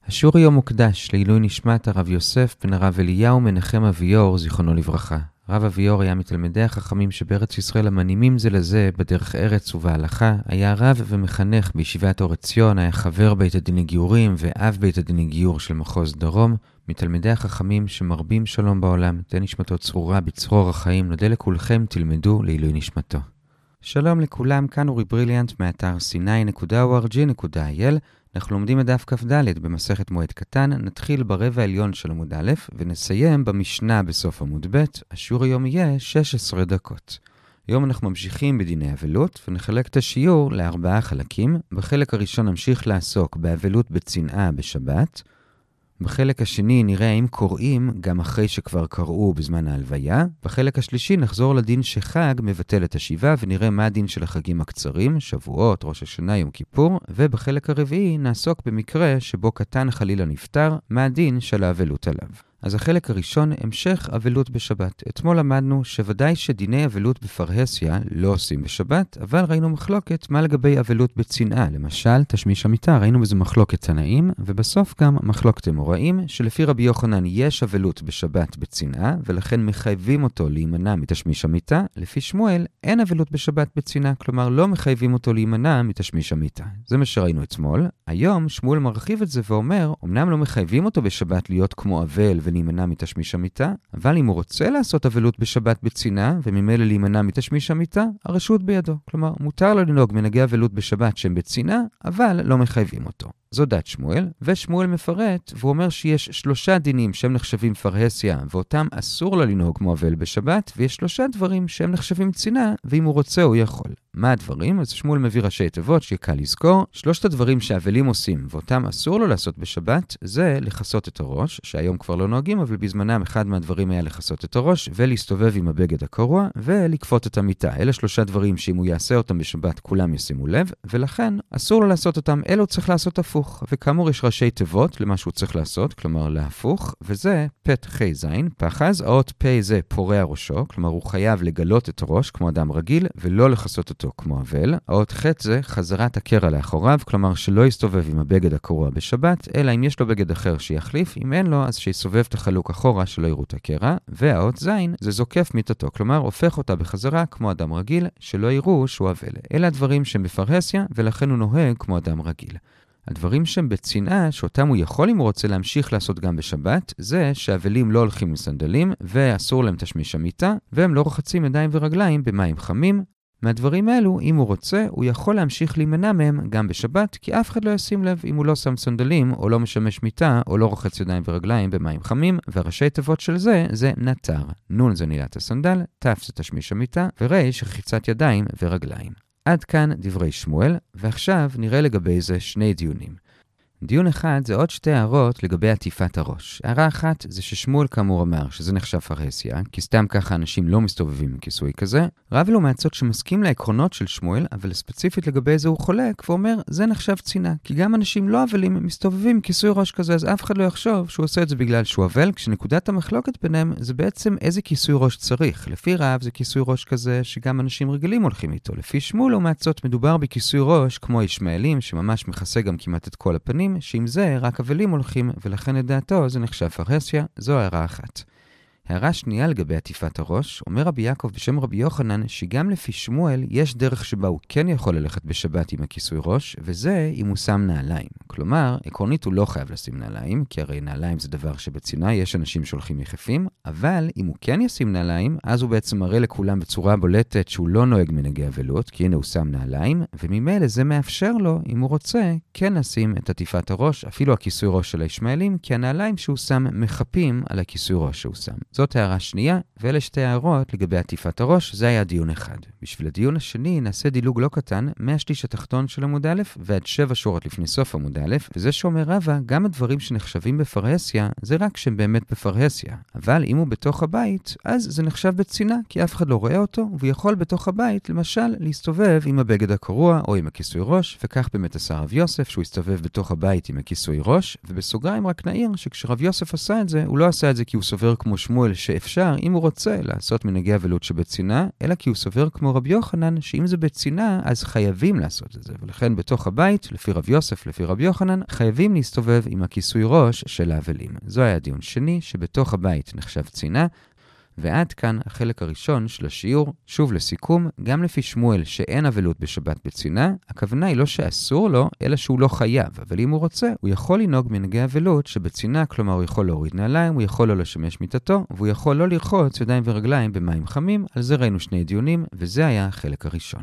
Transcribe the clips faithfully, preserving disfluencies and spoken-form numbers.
השיעור היום מוקדש לעילוי נשמת הרב יוסף בן הרב אליהו מנחם אביור, זיכרונו לברכה. הרב אביור היה מתלמידי החכמים שבארץ ישראל המנימים זה לזה בדרך ארץ ובהלכה, היה רב ומחנך בישיבת אור עציון, היה חבר בית הדין לגיורים ואב בית הדין לגיור של מחוז דרום, מתלמידי החכמים שמרבים שלום בעולם, תן נשמתו צרורה בצרור החיים, נודה לכולכם, תלמדו לעילוי נשמתו. שלום לכולם, כאן אורי בריליאנט מאתר סיני נקודה או אר ג'י נקודה איי אל. אנחנו לומדים את דף כ"ד במסכת מועד קטן, נתחיל ברבע העליון של עמוד א' ונסיים במשנה בסוף עמוד ב'. השיעור היום יהיה שש עשרה דקות. היום אנחנו ממשיכים בדיני אבלות ונחלק את השיעור לארבעה חלקים. בחלק הראשון נמשיך לעסוק באבלות בצנעה בשבת. בחלק השני נראה האם קוראים גם אחרי שכבר קראו בזמן ההלוויה. בחלק השלישי נחזור לדין שחג מבטל את השיבה ונראה מה הדין של החגים הקצרים, שבועות, ראש השנה, יום כיפור. ובחלק הרביעי נעסוק במקרה שבו קטן חלילה נפטר, מה הדין של האבלות עליו. אז החלק הראשון, המשך אבלות בשבת. אתמול למדנו שוודאי שדיני אבלות בפרהסיה לא עושים בשבת, אבל ראינו מחלוקת מה לגבי אבלות בצנעה. למשל, תשמיש המיטה, ראינו בזה מחלוקת תנאים, ובסוף גם מחלוקת אמוראים, שלפי רבי יוחנן יש אבלות בשבת בצנעה, ולכן מחייבים אותו להימנע מתשמיש המיטה. לפי שמואל, אין אבלות בשבת בצנעה, כלומר לא מחייבים אותו להימנע מתשמיש המיטה. זה מה שראינו אתמול. היום שמואל מרחיב את זה ואומר, אמנם לא מחייבים אותו בשבת להיות כמו אבל ולהימנע מתשמיש המיטה, אבל אם הוא רוצה לעשות אבלות בשבת בצנעה, וממילא להימנע מתשמיש המיטה, הרשות בידו. כלומר, מותר לו לנהוג מנהגי אבלות בשבת שהם בצנעה, אבל לא מחייבים אותו. זו דת שמואל, ושמואל מפרט, והוא אומר שיש שלושה דינים שהם נחשבים פרהסיה, ואותם אסור לו לנהוג כמו אבל בשבת, ויש שלושה דברים שהם נחשבים צנעה, ואם הוא רוצה הוא יכול. מה הדברים? אז שמואל מביא ראשי תיבות שקל לזכור. שלושת הדברים שהאבלים עושים, ואותם אסור לו לעשות בשבת, זה לחסות את הראש, שהיום כבר לא נוהגים, אבל בזמנם אחד מהדברים היה לחסות את הראש, ולהסתובב עם הבגד הקרוע, ולקפות את המיטה. אלה שלושה דברים שאם הוא יעשה אותם בשבת, כולם ישימו לב, ולכן אסור לו לעשות אותם, אלא הוא צריך לעשות הפוך. וכאמור יש ראשי תיבות למה שהוא צריך לעשות, כלומר להפוך, וזה פת חי זין, פחז. האות פ' זה פורע ראשו, כלומר הוא חייב לגלות את הראש כמו אדם רגיל, ולא לחסות אותו כמו אבל. האות ח' זה חזרת הקרע לאחוריו, כלומר שלא יסתובב עם הבגד הקרוע בשבת, אלא אם יש לו בגד אחר שיחליף, אם אין לו אז שיסובב את החלוק אחורה שלא יראו את הקרע. והאות זין זה זוקף מיטתו, כלומר הופך אותה בחזרה כמו אדם רגיל, שלא יראו שהוא אבל. אלה הדברים שהם בפרהסיה, ולכן הוא נוהג כמו אדם רגיל. הדברים שהם בצנעה, שאותם הוא יכול אם הוא רוצה להמשיך לעשות גם בשבת, זה שהאבלים לא הולכים עם סנדלים, ואסור להם תשמיש המיטה, והם לא רוחצים ידיים ורגליים במים חמים. מהדברים האלו, אם הוא רוצה, הוא יכול להמשיך להימנע מהם גם בשבת, כי אף אחד לא ישים לב אם הוא לא שם סנדלים, או לא משמש מיטה, או לא רוחץ ידיים ורגליים במים חמים, והראשי תיבות של זה, זה נטר. נון זה נילת הסנדל, תף זה תשמיש המיטה, וריש רחיצת ידיים ורגליים. עד כאן דברי שמואל, ועכשיו נראה לגבי זה שני דיונים. דיון אחד זה עוד שתי הערות לגבי עטיפת הראש. הערה אחת זה ששמואל כאמור אמר שזה נחשב פרהסיה, כי סתם ככה אנשים לא מסתובבים עם כיסוי כזה. רב אלו מעצות שמסכים לעקרונות של שמואל, אבל ספציפית לגבי זה הוא חולק ואומר זה נחשב צנעה, כי גם אנשים לא אבלים מסתובבים עם כיסוי ראש כזה, אז אף אחד לא יחשוב שהוא עושה את זה בגלל שהוא אבל, כשנקודת המחלוקת ביניהם זה בעצם איזה כיסוי ראש צריך. לפי רב זה כיסוי ראש כזה שגם אנשים רגילים הולכים איתו. לפי שמואל ומעצות מדובר בכיסוי ראש כמו ישמעאלים שממש מכסה גם כמעט את כל הפנים, שעם זה רק אבלים הולכים, ולכן לדעתו זה נחשב פרהסיה. זו הערה אחת. הערה שנייה לגבי עטיפת הראש, אומר רבי יעקב בשם רבי יוחנן שגם לפי שמואל יש דרך שבה הוא כן יכול ללכת בשבת עם הכיסוי ראש, וזה אם הוא שם נעליים. כלומר, עקרונית הוא לא חייב לשים נעליים, כי הרי נעליים זה דבר שבצנעה יש אנשים שהולכים יחפים, אבל אם הוא כן ישים נעליים, אז הוא בעצם מראה לכולם בצורה בולטת שהוא לא נוהג מנהגי אבלות, כי הנה הוא שם נעליים, וממילא זה מאפשר לו, אם הוא רוצה, כן לשים את עטיפת הראש, אפילו הכיסוי ראש של הישמעאלים, כי הנעליים שהוא שם מחפים על הכיסוי ראש שהוא שם. זאת הערה שנייה, ואלה שתי הערות לגבי עטיפת הראש, זה היה דיון אחד. בשביל הדיון השני נעשה דילוג לא קטן, מהשליש התחתון של עמוד א' ועד שבע שורות לפני סוף עמוד א', וזה שאומר רבא, גם הדברים שנחשבים בפרהסיה, זה רק שהם באמת בפרהסיה. אבל אם הוא בתוך הבית, אז זה נחשב בצנעה, כי אף אחד לא רואה אותו, והוא יכול בתוך הבית, למשל, להסתובב עם הבגד הקרוע או עם הכיסוי ראש, וכך באמת עשה רב יוסף, שהוא הסתובב בתוך הבית עם הכיסוי ראש, ובסוגריים רק נעיר שכשרב יוסף עשה את זה, הוא לא עשה את זה כי הוא סובר כמו שמואל שמואל שאפשר, אם הוא רוצה, לעשות מנהגי אבלות שבצינה, אלא כי הוא סובר כמו רבי יוחנן, שאם זה בצינה, אז חייבים לעשות את זה. ולכן בתוך הבית, לפי רב יוסף, לפי רבי יוחנן, חייבים להסתובב עם הכיסוי ראש של האבלים. זו היה דיון שני, שבתוך הבית נחשב צינה, ועד כאן החלק הראשון של השיעור. שוב לסיכום, גם לפי שמואל שאין אבלות בשבת בצינה, הכוונה היא לא שאסור לו, אלא שהוא לא חייב. אבל אם הוא רוצה, הוא יכול לנהוג מנהגי אבלות שבצינה, כלומר הוא יכול להוריד נעליים, הוא יכול לא לשמש מיטתו, והוא יכול לא לרחוץ ידיים ורגליים במים חמים. על זה ראינו שני דיונים, וזה היה החלק הראשון.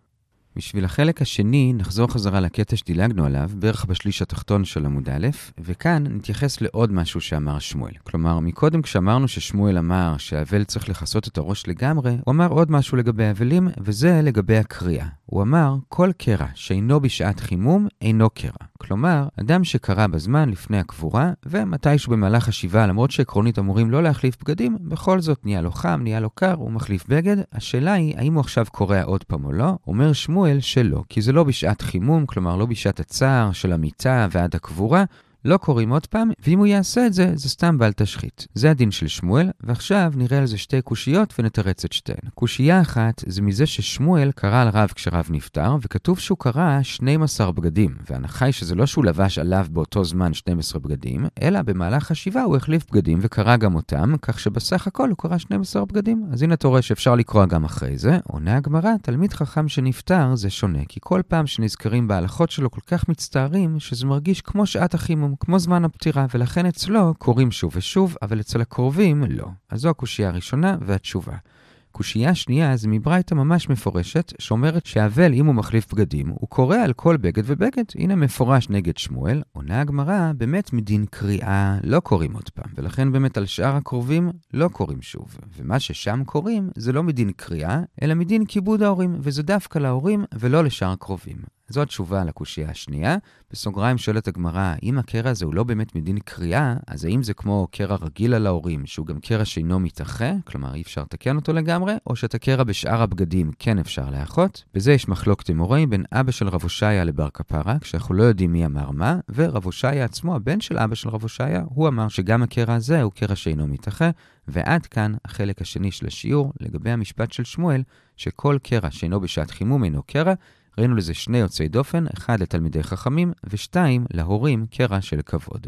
בשביל החלק השני נחזור חזרה לקטע שדילגנו עליו, בערך בשליש התחתון של עמוד א', וכאן נתייחס לעוד משהו שאמר שמואל. כלומר, מקודם כשאמרנו ששמואל אמר שהאבל צריך לחסות את הראש לגמרי, הוא אמר עוד משהו לגבי האבלים, וזה לגבי הקריאה. הוא אמר, כל קרע שאינו בשעת חימום אינו קרע. כלומר, אדם שקרא בזמן לפני הקבורה, ומתישהו במהלך השבעה, למרות שעקרונית אמורים לא להחליף בגדים, בכל זאת נהיה לו חם, נהיה לו קר, הוא מחליף בגד. השאלה היא, האם הוא עכשיו קורא עוד פעם או לא? אומר שמואל שלא, כי זה לא בשעת חימום, כלומר לא בשעת הצער של המיטה ועד הקבורה, לא קוראים עוד פעם, ואם הוא יעשה את זה, זה סתם בל תשחית. זה הדין של שמואל, ועכשיו נראה על זה שתי קושיות ונתרץ את שתיהן. קושייה אחת זה מזה ששמואל קרא על רב כשרב נפטר, וכתוב שהוא קרא שנים עשר בגדים, וההנחה היא שזה לא שהוא לבש עליו באותו זמן שנים עשר בגדים, אלא במהלך השבעה הוא החליף בגדים וקרא גם אותם, כך שבסך הכל הוא קרא שנים עשר בגדים. אז הנה אתה רואה שאפשר לקרוא גם אחרי זה. עונה הגמרא, תלמיד חכם שנפטר זה שונה, כי כל פעם שנזכרים בהלכות שלו כל כך מצטערים, שזה מרגיש כמו שעת החימום, כמו זמן הפטירה, ולכן אצלו קוראים שוב ושוב, אבל אצל הקרובים לא. אז זו הקושייה הראשונה והתשובה. קושייה שנייה זה מברייתא ממש מפורשת, שאומרת שהאבל, אם הוא מחליף בגדים, הוא קורא על כל בגד ובגד. הנה מפורש נגד שמואל. עונה הגמרא, באמת מדין קריאה לא קוראים עוד פעם, ולכן באמת על שאר הקרובים לא קוראים שוב. ומה ששם קוראים זה לא מדין קריאה, אלא מדין כיבוד ההורים, וזה דווקא להורים ולא לשאר הקרובים. זו התשובה על הקושייה השנייה. בסוגריים שואלת הגמרא, אם הקרע הזה הוא לא באמת מדין קריאה, אז האם זה כמו קרע רגיל על ההורים, שהוא גם קרע שאינו מתאחה, כלומר אי אפשר לתקן אותו לגמרי, או שאת הקרע בשאר הבגדים כן אפשר לאחות? בזה יש מחלוקת אמוראים בין אבא של רב הושעיה לבר כפרה, כשאנחנו לא יודעים מי אמר מה, ורב הושעיה עצמו, הבן של אבא של רב הושעיה, הוא אמר שגם הקרע הזה הוא קרע שאינו מתאחה. ועד כאן החלק השני של השיעור לגבי המשפט של שמואל, שכל קרע שאינו בשעת חימום אינו קרע. ראינו לזה שני יוצאי דופן, אחד לתלמידי חכמים ושתיים להורים, קרע של כבוד.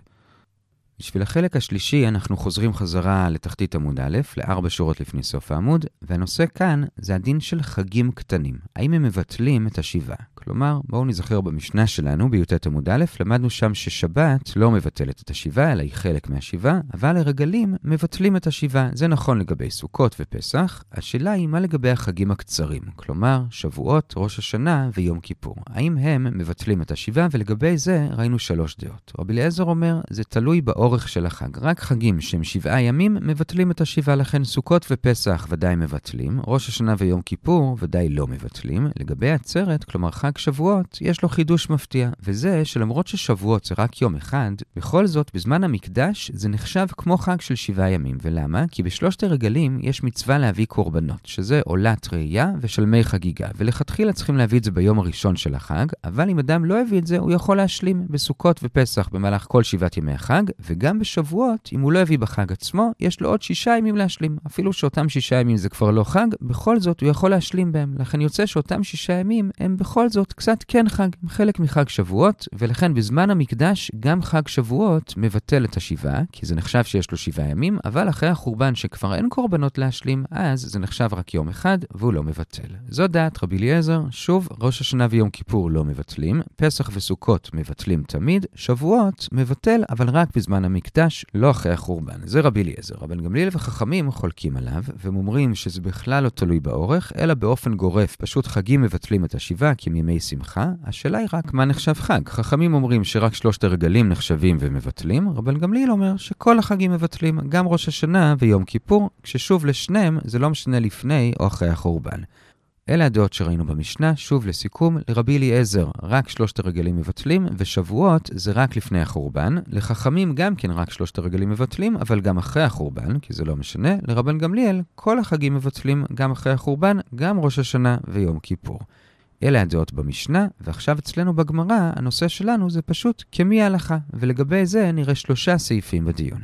בשביל החלק השלישי אנחנו חוזרים חזרה לתחתית עמוד א', לארבע שורות לפני סוף העמוד, והנושא כאן זה הדין של חגים קטנים. האם הם מבטלים את השבעה? כלומר, בואו נזכר במשנה שלנו, בי"ט עמוד א', למדנו שם ששבת לא מבטלת את השבעה, אלא היא חלק מהשבעה, אבל הרגלים מבטלים את השבעה. זה נכון לגבי סוכות ופסח. השאלה היא מה לגבי החגים הקצרים, כלומר, שבועות, ראש השנה ויום כיפור. האם הם מבטלים את השבעה? ולגבי זה ראינו שלוש דעות. רבי אליעזר אומר, זה תלוי באורך של החג. רק חגים שהם שבעה ימים מבטלים את השבעה, לכן סוכות ופסח ודאי מבטלים, ראש השנה ויום כיפור ודאי לא מבטלים. לגבי עצרת, כלומר חג שבועות, יש לו חידוש מפתיע, וזה שלמרות ששבועות זה רק יום אחד, בכל זאת בזמן המקדש זה נחשב כמו חג של שבעה ימים. ולמה? כי בשלושת הרגלים יש מצווה להביא קורבנות, שזה עולת ראייה ושלמי חגיגה, ולכתחילה צריכים להביא את זה ביום הראשון של החג, אבל אם אדם לא הביא את זה, הוא יכול להשלים בסוכות ופסח במהלך כל שבעת ימי החג, וגם בשבועות, אם הוא לא הביא בחג עצמו, יש לו עוד שישה ימים להשלים. אפילו שאותם שישה ימים זה כבר לא חג, בכל זאת הוא יכול להשלים בהם. לכן יוצא שאותם שישה ימים הם בכל זאת קצת כן חג, הם חלק מחג שבועות, ולכן בזמן המקדש גם חג שבועות מבטל את השבעה, כי זה נחשב שיש לו שבעה ימים, אבל אחרי החורבן שכבר אין קורבנות להשלים, אז זה נחשב רק יום אחד והוא לא מבטל. זו דעת רבי אליעזר. שוב, ראש השנה ויום כיפור לא מבטלים, פסח וסוכות מבטלים תמיד, שבועות מבטל אבל רק בזמן המקדש, לא אחרי החורבן. זה רבי אליעזר. רבן גמליאל וחכמים חולקים עליו, והם אומרים שזה בכלל לא תלוי באורך, אלא באופן גורף, פשוט חגים מבטלים את השבעה כי הם ימי שמחה. השאלה היא רק מה נחשב חג. חכמים אומרים שרק שלושת הרגלים נחשבים ומבטלים, רבן גמליאל אומר שכל החגים מבטלים, גם ראש השנה ויום כיפור, כששוב לשניהם זה לא משנה לפני או אחרי החורבן. אלה הדעות שראינו במשנה. שוב לסיכום, לרבי אליעזר רק שלושת הרגלים מבטלים, ושבועות זה רק לפני החורבן. לחכמים גם כן רק שלושת הרגלים מבטלים, אבל גם אחרי החורבן, כי זה לא משנה. לרבן גמליאל כל החגים מבטלים, גם אחרי החורבן, גם ראש השנה ויום כיפור. אלה הדעות במשנה, ועכשיו אצלנו בגמרא, הנושא שלנו זה פשוט כמי ההלכה, ולגבי זה נראה שלושה סעיפים בדיון.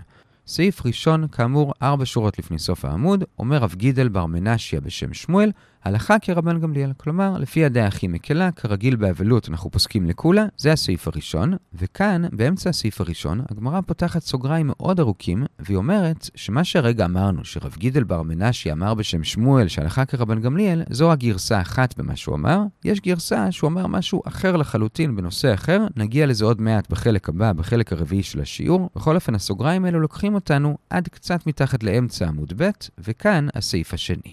סעיף ראשון, כאמור, ארבע שורות לפני סוף העמוד, אומר רב גידל בר מנשיה בשם שמואל, הלכה כרבן גמליאל. כלומר, לפי הדעה הכי מקלה, כרגיל באבלות אנחנו פוסקים לכולה, זה הסעיף הראשון, וכאן, באמצע הסעיף הראשון, הגמרא פותחת סוגריים מאוד ארוכים, והיא אומרת שמה שהרגע אמרנו, שרב גידל בר מנשיה אמר בשם שמואל שהלכה כרבן גמליאל, זו הגרסה אחת במה שהוא אמר. יש גרסה שהוא אמר משהו אחר לחלוטין בנושא אחר, נגיע לזה עוד מעט בחלק הבא, בחלק הרביעי של השיעור. בכל אופן, הסוגריים האלו לוקחים אותנו עד קצת מתחת לאמצע עמוד ב', וכאן הסעיף השני.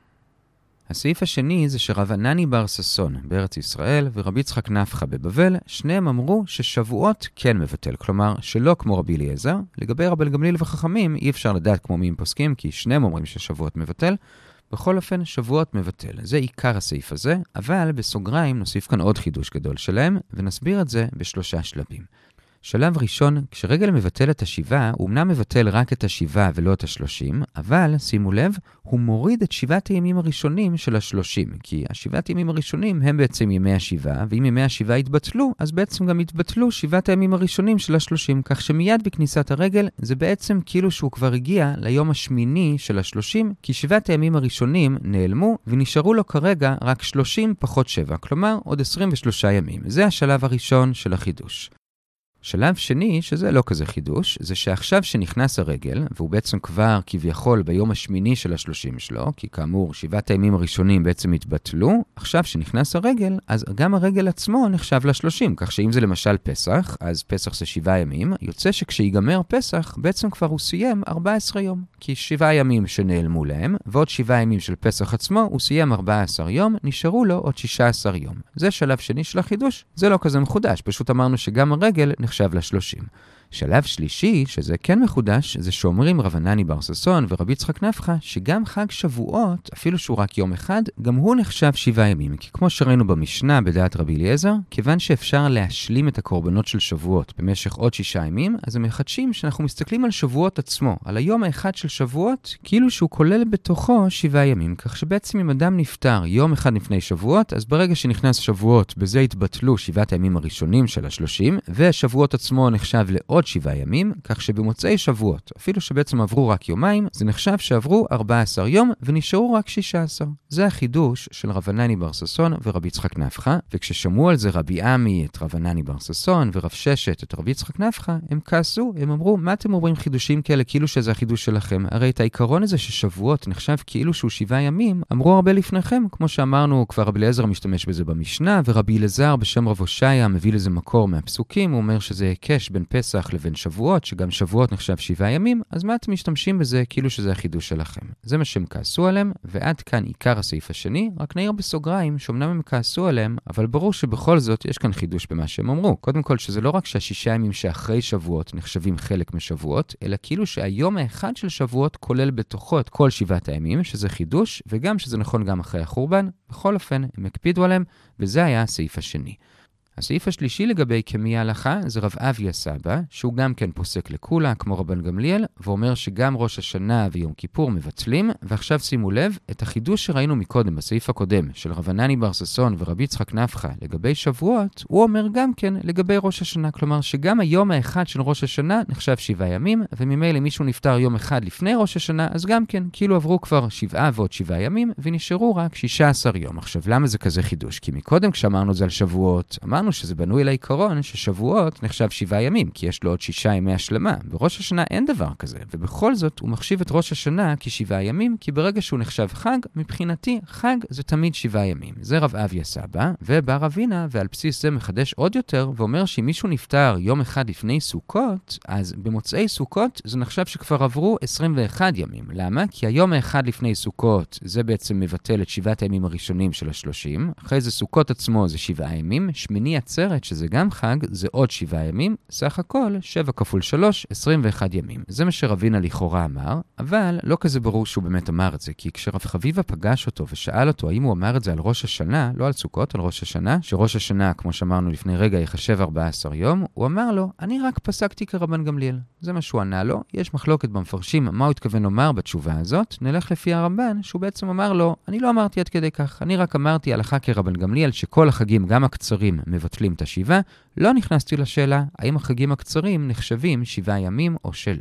הסעיף השני זה שרב ענני בר ששון בארץ ישראל ורבי יצחק נפחא בבבל, שניהם אמרו ששבועות כן מבטל, כלומר שלא כמו רבי אליעזר. לגבי רבן גמליאל וחכמים אי אפשר לדעת כמו מי הם פוסקים, כי שניהם אומרים ששבועות מבטל. בכל אופן, שבועות מבטל. זה עיקר הסעיף הזה, אבל בסוגריים נוסיף כאן עוד חידוש גדול שלהם, ונסביר את זה בשלושה שלבים. שלב ראשון, כשרגל מבטל את השבעה, הוא אמנם מבטל רק את השבעה ולא את השלושים, אבל, שימו לב, הוא מוריד את שבעת הימים הראשונים של השלושים, כי השבעת הימים הראשונים הם בעצם ימי השבעה, ואם ימי השבעה יתבטלו, אז בעצם גם יתבטלו שבעת הימים הראשונים של השלושים, כך שמיד בכניסת הרגל, זה בעצם כאילו שהוא כבר הגיע ליום השמיני של השלושים, כי שבעת הימים הראשונים נעלמו, ונשארו לו כרגע רק שלושים פחות שבע, כלומר עוד עשרים ושלושה ימים. זה השלב הראשון של החידוש. שלב שני, שזה לא כזה חידוש, זה שעכשיו שנכנס הרגל, והוא בעצם כבר כביכול ביום השמיני של השלושים שלו, כי כאמור, שבעת הימים הראשונים בעצם התבטלו, עכשיו שנכנס הרגל, אז גם הרגל עצמו נחשב לשלושים, כך שאם זה למשל פסח, אז פסח זה שבעה ימים, יוצא שכשיגמר פסח, בעצם כבר הוא סיים ארבעה עשר יום, כי שבעה ימים שנעלמו להם, ועוד שבעה ימים של פסח עצמו, הוא סיים ארבעה עשר יום, נשארו לו עוד שישה עשר יום. זה שלב שני של החידוש, זה לא כזה מחודש, פשוט אמרנו שגם הרגל נחשב לשלושים. שלב שלישי, שזה כן מחודש, זה שאומרים רב ענני בר ששון ורבי יצחק נפחא, שגם חג שבועות, אפילו שהוא רק יום אחד, גם הוא נחשב שבעה ימים. כי כמו שראינו במשנה בדעת רבי אליעזר, כיוון שאפשר להשלים את הקורבנות של שבועות במשך עוד שישה ימים, אז הם מחדשים שאנחנו מסתכלים על שבועות עצמו, על היום האחד של שבועות, כאילו שהוא כולל בתוכו שבעה ימים. כך שבעצם אם אדם נפטר יום אחד לפני שבועות, אז ברגע שנכנס שבועות, בזה התבטלו שבעת הימים הראשונים של השלושים, והשבועות עצמו נחשב לעוד עוד שבעה ימים, כך שבמוצאי שבועות, אפילו שבעצם עברו רק יומיים, זה נחשב שעברו ארבעה עשר יום ונשארו רק שישה עשר. זה החידוש של רב ענני בר ששון ורבי יצחק נפחא, וכששמעו על זה רבי עמי את רב ענני בר ששון ורב ששת את רבי יצחק נפחא, הם כעסו, הם אמרו, מה אתם אומרים חידושים כאלה כאילו שזה החידוש שלכם? הרי את העיקרון הזה ששבועות נחשב כאילו שהוא שבעה ימים, אמרו הרבה לפניכם, כמו שאמרנו, כבר רבי אליעזר משתמש בזה במשנה, ורבי אלעזר בשם רב הושעיה מביא לזה מקור מהפסוקים, הוא אומר שזה היקש בין פסח לבין שבועות, שגם שבועות נחשב שבעה ימים, אז מה אתם משתמשים בזה כאילו שזה החידוש שלכם? זה מה שהם כעסו עליהם, ועד כאן עיקר הסעיף השני, רק נעיר בסוגריים שאומנם הם כעסו עליהם, אבל ברור שבכל זאת יש כאן חידוש במה שהם אמרו. קודם כל שזה לא רק שהשישה ימים שאחרי שבועות נחשבים חלק משבועות, אלא כאילו שהיום האחד של שבועות כולל בתוכו את כל שבעת הימים, שזה חידוש, וגם שזה נכון גם אחרי החורבן. בכל אופן, הם הקפידו עליהם, וזה היה הסעיף השני. הסעיף השלישי לגבי כמי ההלכה זה רב אביה סבא, שהוא גם כן פוסק לכולה, כמו רבן גמליאל, ואומר שגם ראש השנה ויום כיפור מבטלים, ועכשיו שימו לב, את החידוש שראינו מקודם, בסעיף הקודם, של רב ענני בר ששון ורבי יצחק נפחא לגבי שבועות, הוא אומר גם כן לגבי ראש השנה, כלומר שגם היום האחד של ראש השנה נחשב שבעה ימים, וממילא מישהו נפטר יום אחד לפני ראש השנה, אז גם כן, כאילו עברו כבר שבעה ועוד שבעה ימים, ונשארו רק שישה עשר יום. עכשיו, למה זה כזה חידוש? כי מקודם כשאמרנו זה על שבועות, אמרנו שזה בנוי לעיקרון ששבועות נחשב שבעה ימים, כי יש לו עוד שישה ימי השלמה. בראש השנה אין דבר כזה, ובכל זאת הוא מחשיב את ראש השנה כשבעה ימים, כי ברגע שהוא נחשב חג, מבחינתי חג זה תמיד שבעה ימים. זה רב אביה סבא, ובא רבינה, ועל בסיס זה מחדש עוד יותר, ואומר שאם מישהו נפטר יום אחד לפני סוכות, אז במוצאי סוכות זה נחשב שכבר עברו עשרים ואחד ימים. למה? כי היום האחד לפני סוכות זה בעצם מבטל את שבעת הימים הראשונים של השלושים, אחרי זה סוכות עצמו זה שבעה ימים, שמיני עצרת, שזה גם חג, זה עוד שבעה ימים, סך הכל שבע כפול שלוש, עשרים ואחד ימים. זה מה שרבינה לכאורה אמר, אבל לא כזה ברור שהוא באמת אמר את זה, כי כשרב חביבה פגש אותו ושאל אותו האם הוא אמר את זה על ראש השנה, לא על סוכות, על ראש השנה, שראש השנה, כמו שאמרנו לפני רגע, יחשב ארבעה עשר יום, הוא אמר לו, אני רק פסקתי כרבן גמליאל. זה מה שהוא ענה לו, יש מחלוקת במפרשים מה הוא התכוון לומר בתשובה הזאת, נלך לפי הרמב"ן, שהוא בעצם אמר לו, אני לא אמרתי עד כדי כך, אני רק אמרתי הלכה כרבן גמליאל שכל החגים, גם הקצרים, מבטלים את השבעה, לא נכנסתי לשאלה האם החגים הקצרים נחשבים שבעה ימים או שלא.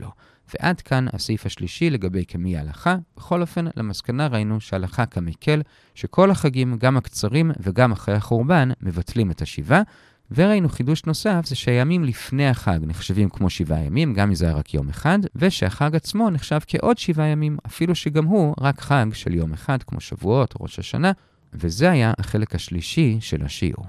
ועד כאן הסעיף השלישי לגבי כמי ההלכה. בכל אופן, למסקנה ראינו שההלכה כמקל, שכל החגים, גם הקצרים וגם אחרי החורבן, מבטלים את השבעה, וראינו חידוש נוסף זה שהימים לפני החג נחשבים כמו שבעה ימים, גם אם זה רק יום אחד, ושהחג עצמו נחשב כעוד שבעה ימים, אפילו שגם הוא רק חג של יום אחד, כמו שבועות או ראש השנה, וזה היה החלק השלישי של השיעור.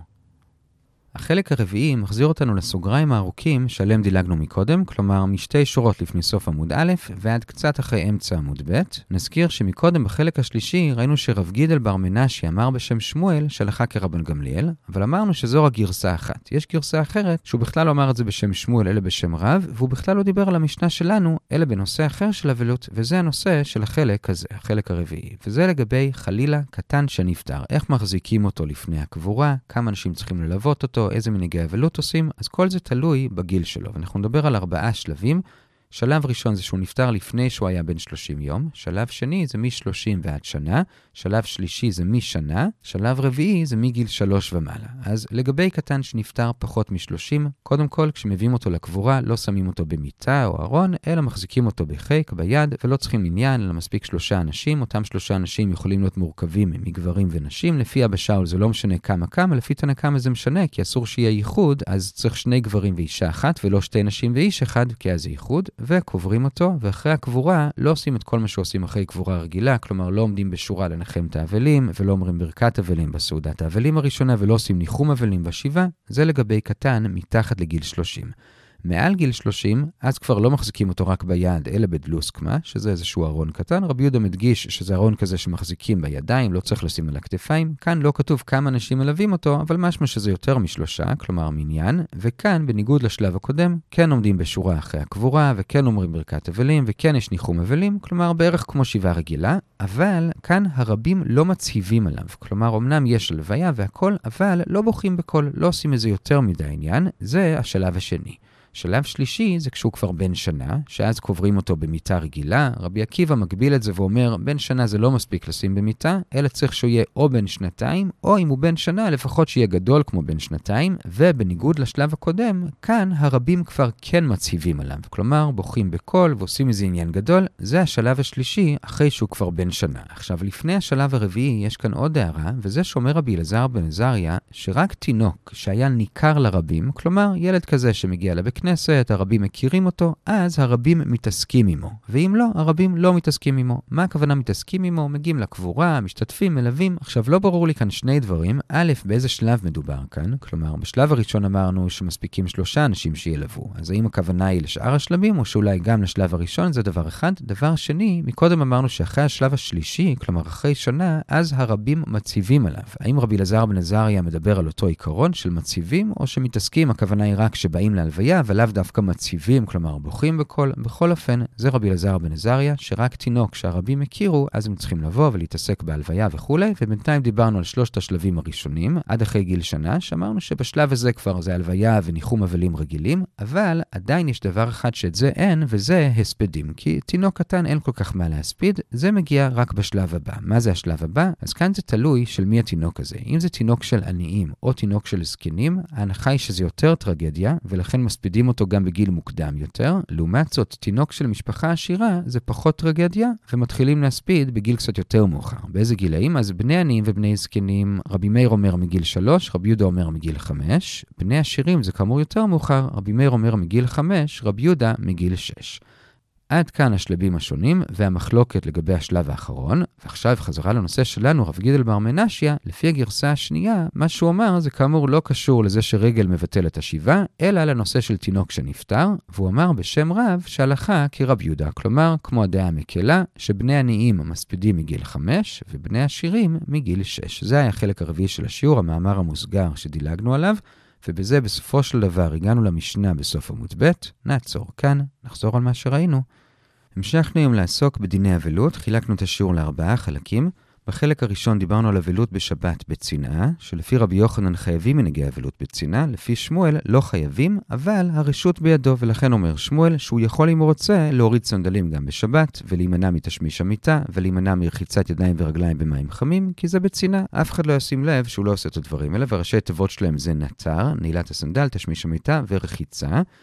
החלק הרביעי מחזיר אותנו לסוגריים הארוכים שעליהם דילגנו מקודם, כלומר משתי שורות לפני סוף עמוד א' ועד קצת אחרי אמצע עמוד ב'. נזכיר שמקודם בחלק השלישי ראינו שרב גידל בר מנשי אמר בשם שמואל שהלכה כרבן גמליאל, אבל אמרנו שזו רק גרסה אחת. יש גרסה אחרת שהוא בכלל לא אמר את זה בשם שמואל אלא בשם רב, והוא בכלל לא דיבר על המשנה שלנו אלא בנושא אחר של אבלות, וזה הנושא של החלק הזה, החלק הרביעי. וזה לגבי חלילה קטן שנפטר. איך מחזיקים אותו לפני הקבורה, כמה אנשים צריכים ללוות אותו, איזה מנהיגי אבלות עושים, אז כל זה תלוי בגיל שלו. ואנחנו נדבר על ארבעה שלבים. שלב ראשון זה שהוא נפטר לפני שהוא היה בן שלושים יום. שלב שני זה מ-שלושים ועד שנה. שלב שלישי זה משנה. שלב רביעי זה מגיל שלוש ומעלה. אז לגבי קטן שנפטר פחות מ-שלושים, קודם כל כשמביאים אותו לקבורה לא שמים אותו במיטה או ארון, אלא מחזיקים אותו בחיק, ביד, ולא צריכים עניין, אלא מספיק שלושה אנשים. אותם שלושה אנשים יכולים להיות מורכבים מגברים ונשים. לפי אבא שאול זה לא משנה כמה כמה, לפי תנא קמא זה משנה, כי אסור שיהיה ייחוד, אז צריך שני גברים ואישה אחת, ולא שתי נשים ואיש אחד, כי אז זה ייחוד. וקוברים אותו, ואחרי הקבורה לא עושים את כל מה שעושים אחרי קבורה רגילה, כלומר לא עומדים בשורה לנחם את האבלים, ולא אומרים ברכת אבלים בסעודת האבלים הראשונה, ולא עושים ניחום אבלים בשבעה. זה לגבי קטן מתחת לגיל שלושים. מעל גיל שלושים, אז כבר לא מחזיקים אותו רק ביד, אלא בדלוסקמה, שזה איזשהו ארון קטן. רבי יהודה מדגיש שזה ארון כזה שמחזיקים בידיים, לא צריך לשים על הכתפיים. כאן לא כתוב כמה אנשים מלווים אותו, אבל משמע שזה יותר משלושה, כלומר מניין. וכאן, בניגוד לשלב הקודם, כן עומדים בשורה אחרי הקבורה, וכן אומרים ברכת אבלים, וכן יש ניחום אבלים, כלומר בערך כמו שבעה רגילה. אבל כאן הרבים לא מצהיבים עליו, כלומר אמנם יש הלוויה והכל, אבל לא בוכים בכל, לא עושים איזה יותר מדי עניין. זה השלב השני. שלב שלישי זה כשהוא כבר בן שנה, שאז קוברים אותו במיטה רגילה. רבי עקיבא מגביל את זה ואומר, בן שנה זה לא מספיק לשים במיטה, אלא צריך שהוא יהיה או בן שנתיים, או אם הוא בן שנה, לפחות שיהיה גדול כמו בן שנתיים, ובניגוד לשלב הקודם, כאן הרבים כבר כן מצהיבים עליו. כלומר, בוכים בקול ועושים איזה עניין גדול. זה השלב השלישי אחרי שהוא כבר בן שנה. עכשיו, לפני השלב הרביעי יש כאן עוד הערה, וזה שאומר רבי אלעזר בן עזריה, שרק תינוק שהיה ניכר לרבים, כלומר, ילד כזה שמגיע לבית כנסת, הרבים מכירים אותו, אז הרבים מתעסקים עמו. ואם לא, הרבים לא מתעסקים עמו. מה הכוונה מתעסקים עמו? מגיעים לקבורה, משתתפים, מלווים. עכשיו, לא ברור לי כאן שני דברים. א', באיזה שלב מדובר כאן? כלומר, בשלב הראשון אמרנו שמספיקים שלושה אנשים שילוו. אז האם הכוונה היא לשאר השלבים, או שאולי גם לשלב הראשון? זה דבר אחד. דבר שני, מקודם אמרנו שאחרי השלב השלישי, כלומר אחרי שנה, אז הרבים מציבים עליו. האם רבי אלעזר בן עזריה מדבר על אותו עיקרון של מציבים, או שמתעסקים, הכוונה היא רק שבאים להלוויה, ולאו דווקא מציבים, כלומר בוכים בכל. בכל אופן, זה רבי אלעזר בן עזריה, שרק תינוק שהרבים הכירו, אז הם צריכים לבוא ולהתעסק בהלוויה וכו'. ובינתיים דיברנו על שלושת השלבים הראשונים, עד אחרי גיל שנה, שאמרנו שבשלב הזה כבר זה הלוויה וניחום אבלים רגילים, אבל עדיין יש דבר אחד שאת זה אין, וזה הספדים. כי תינוק קטן אין כל כך מה להספיד, זה מגיע רק בשלב הבא. מה זה השלב הבא? אז כאן זה תלוי של מי התינוק הזה. אם זה תינוק של עניים או תינוק של זקנים, ההנחה היא שזה יותר טרגדיה, ולכן מספידים אותו גם בגיל מוקדם יותר. לעומת זאת, תינוק של משפחה עשירה זה פחות טרגדיה, ומתחילים להספיד בגיל קצת יותר מאוחר. באיזה גילאים? אז בני עניים ובני זקנים, רבי מאיר אומר מגיל שלוש, רבי יהודה אומר מגיל חמש. בני עשירים זה כאמור יותר מאוחר, רבי מאיר אומר מגיל חמש, רבי יהודה מגיל שש. עד כאן השלבים השונים והמחלוקת לגבי השלב האחרון. ועכשיו חזרה לנושא שלנו, רב גידל בר מנשיה, לפי הגרסה השנייה, מה שהוא אומר זה כאמור לא קשור לזה שרגל מבטל את השבעה, אלא לנושא של תינוק שנפטר, והוא אמר בשם רב שהלכה כרב יהודה, כלומר כמו הדעה המקלה, שבני עניים מספידים מגיל חמש ובני עשירים מגיל שש. זה היה החלק הרביעי של השיעור, המאמר המוסגר שדילגנו עליו, ובזה בסופו של דבר הגענו למשנה בסוף עמוד ב'. נעצור כאן, נחזור על מה שראינו. המשכנו היום לעסוק בדיני אבלות, חילקנו את השיעור לארבעה חלקים. בחלק הראשון דיברנו על אבלות בשבת בצנעה, שלפי רבי יוחנן חייבים מנהיגי אבלות בצנעה, לפי שמואל לא חייבים, אבל הרשות בידו, ולכן אומר שמואל שהוא יכול אם הוא רוצה להוריד סנדלים גם בשבת, ולהימנע מתשמיש המיטה, ולהימנע מרחיצת ידיים ורגליים במים חמים, כי זה בצנעה. אף אחד לא ישים לב שהוא לא עושה את הדברים האלה, וראשי תיבות שלהם זה נטר, נעילת הסנדל, תשמיש המיטה ורחיצה.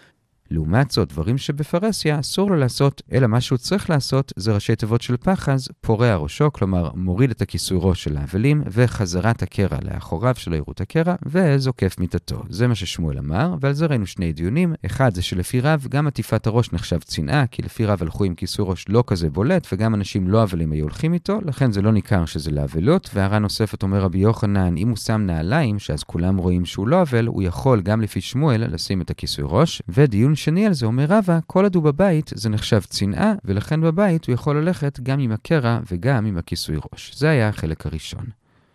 לעומת זאת, דברים שבפרסיה אסור לו לעשות, אלא מה שהוא צריך לעשות זה ראשי תיבות של פחז, פורע ראשו, כלומר מוריד את הכיסוי ראש של האבלים, וחזרת הקרע לאחוריו שלא יראו את הקרע, וזוקף מיטתו. זה מה ששמואל אמר, ועל זה ראינו שני דיונים. אחד זה שלפי רב, גם עטיפת הראש נחשב צנעה, כי לפי רב הלכו עם כיסוי ראש לא כזה בולט, וגם אנשים לא אבלים היו הולכים איתו, לכן זה לא ניכר שזה לאבלות. והערה נוספת אומר רבי יוחנן, אם הוא שם נעליים, שאז כולם רואים שהוא לא אבל, הוא יכול גם לפי שמואל לשים את הכיסוי ראש. ודיון שני על זה אומר רבא, כל עוד הוא בבית זה נחשב צנעה, ולכן בבית הוא יכול ללכת גם עם הקרע וגם עם הכיסוי ראש. זה היה החלק הראשון.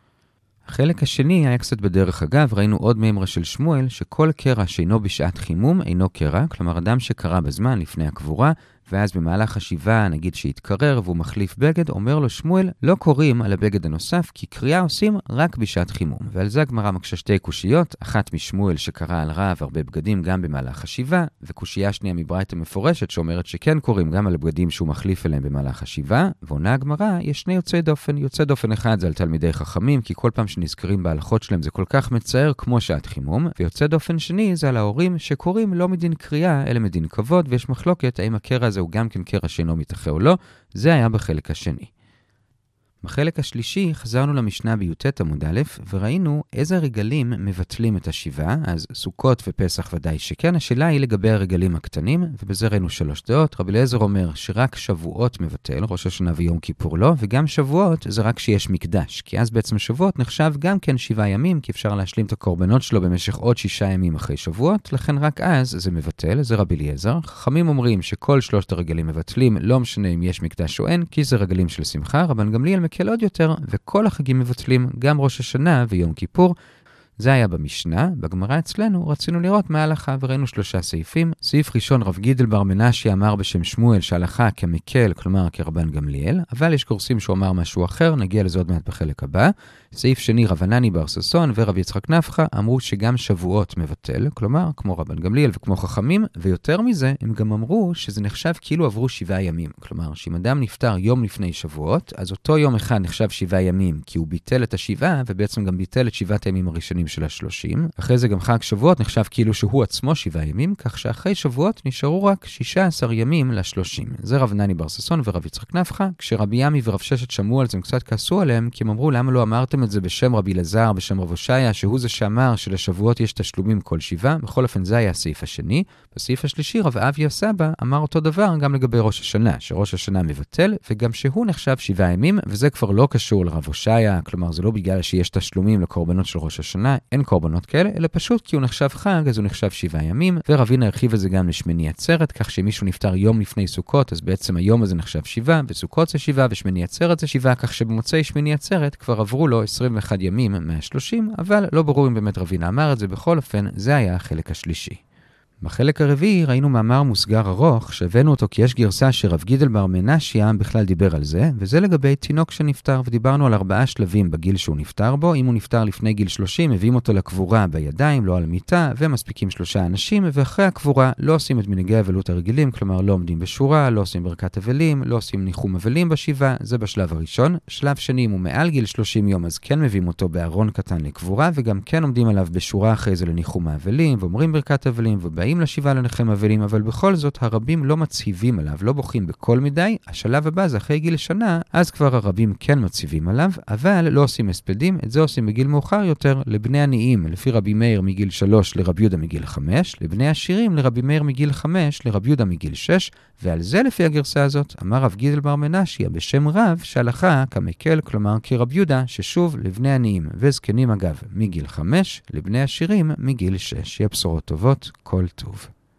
החלק השני היה קצת בדרך אגב, ראינו עוד מימרה של שמואל, שכל קרע שאינו בשעת חימום אינו קרע, כלומר אדם שקרא בזמן לפני הקבורה, ואז במהלך השבעה נגיד שהתקרר והוא מחליף בגד, אומר לו שמואל, לא קוראים על הבגד הנוסף, כי קריאה עושים רק בשעת חימום. ועל זה הגמרא מקשה שתי קושיות, אחת משמואל שקרא על רב הרבה בגדים גם במהלך השבעה, וקושייה שנייה מברייתא מפורשת שאומרת שכן קוראים גם על הבגדים שהוא מחליף אליהם במהלך השבעה. ועונה הגמרא, יש שני יוצאי דופן. יוצא דופן אחד זה על תלמידי חכמים, כי כל פעם שנזכרים בהלכות שלהם זה כל כך מצער כמו שעת חימום, ויוצא דופן שני זה על ההורים שקוראים לא מדין קריאה אלא מדין כבוד, ויש מחלוקת האם הקרע הזה הוא גם כן קרע שאינו מתחה או לא. זה היה בחלק השני. בחלק השלישי חזרנו למשנה בי"ט עמוד א', וראינו איזה רגלים מבטלים את השבעה. אז סוכות ופסח ודאי שכן. השאלה היא לגבי הרגלים הקטנים, ובזה ראינו שלוש דעות. רבי אליעזר אומר שרק שבועות מבטל, ראש השנה ויום כיפור לא, וגם שבועות זה רק שיש מקדש, כי אז בעצם שבועות נחשב גם כן שבעה ימים, כי אפשר להשלים את הקורבנות שלו במשך עוד שישה ימים אחרי שבועות, לכן רק אז זה מבטל. זה רבי אליעזר. חכמים אומרים שכל שלושת הרגלים מבטלים, לא משנה אם יש מקדש או אין, כי זה רגלים של שמחה. רבן גמליאל מקל עוד יותר, וכל החגים מבטלים, גם ראש השנה ויום כיפור. זה היה במשנה. בגמרא אצלנו רצינו לראות מה ההלכה, וראינו שלושה סעיפים. סעיף ראשון, רב גידל בר מנשי אמר בשם שמואל שההלכה כמקל, כלומר כרבן גמליאל, אבל יש גורסים שהוא אמר משהו אחר, נגיע לזה עוד מעט בחלק הבא. סעיף שני, רב ענני בר ששון ורב יצחק נפחא אמרו שגם שבועות מבטל, כלומר כמו רבן גמליאל וכמו חכמים, ויותר מזה הם גם אמרו שזה נחשב כאילו עברו שבעה ימים. כלומר, שאם אדם נפטר יום לפני שבועות, אז אותו יום אחד נחשב שבעה ימים, כי הוא ביטל את השבעה, ובעצם גם ביטל את שבעת הימים הראשונים של השלושים. אחרי זה גם חג שבועות נחשב כאילו שהוא עצמו שבעה ימים, כך שאחרי שבועות נשארו רק שישה עשר ימים לשלושים. זה רב ענני בר ששון ורב יצחק נפחא. כשרבי ימי ורב ששת שמעו על זה, הם קצת כעסו עליהם, כי הם אמרו, למה לא אמרתם את זה בשם רבי אלעזר, בשם רב הושעיה, שהוא זה שאמר שלשבועות יש תשלומים כל שבעה? בכל אופן זה היה הסעיף השני. בסעיף השלישי רב אביה סבא אמר אותו דבר גם לגבי ראש השנה, שראש השנה מבטל, וגם שהוא נחשב שבעה ימים, וזה כבר לא קשור לרב הושעיה, כלומר זה לא בגלל שיש תשלומים לקורבנות של ראש השנה, אין קורבנות כאלה, אלא פשוט כי הוא נחשב חג, אז הוא נחשב שבעה ימים. ורבינה הרחיב את זה גם לשמיני עצרת, כך שמישהו נפטר יום לפני סוכות, אז בעצם היום הזה נחשב שבעה, וסוכות זה שבעה, ושמיני עצרת זה שבעה, כך שבמוצאי שמיני עצרת כבר עברו לו עשרים ואחד ימים מה-שלושים, אבל לא ברור אם באמת רבינה אמר את זה. בכל אופן, זה היה החלק השלישי. בחלק הרביעי ראינו מאמר מוסגר ארוך, שהבאנו אותו כי יש גרסה שרב גידל בר מנשי בכלל דיבר על זה, וזה לגבי תינוק שנפטר, ודיברנו על ארבעה שלבים בגיל שהוא נפטר בו. אם הוא נפטר לפני גיל שלושים, מביאים אותו לקבורה בידיים, לא על מיטה, ומספיקים שלושה אנשים, ואחרי הקבורה לא עושים את מנהגי האבלות הרגילים, כלומר לא עומדים בשורה, לא עושים ברכת אבלים, לא עושים ניחום אבלים בשבעה. זה בשלב הראשון. שלב שני, אם הוא מעל גיל שלושים יום, אז כן מביאים אותו בארון קטן לקבורה, וגם כן עומדים עליו בשורה אחרי זה לניחום האבלים, ואומרים ברכת אבלים, ובאים לשבעה לנחם אבלים, אבל בכל זאת הרבים לא מציבים עליו, לא בוכים בכל מדי. השלב הבא זה אחרי גיל שנה, אז כבר הרבים כן מציבים עליו, אבל לא עושים הספדים. את זה עושים בגיל מאוחר יותר לבני עניים, לפי רבי מאיר מגיל שלוש לרבי יהודה מגיל חמש, לבני עשירים לרבי מאיר מגיל חמש לרבי יהודה מגיל שש, ועל זה לפי הגרסה הזאת אמר רב גידל בר מנשי בשם רב שהלכה כמקל, כלומר כרבי יהודה, ששוב לבני עניים וזקנים אגב מגיל חמש, לבני עשירים מגיל שש. יהיה בשורות טובות, כל טוב.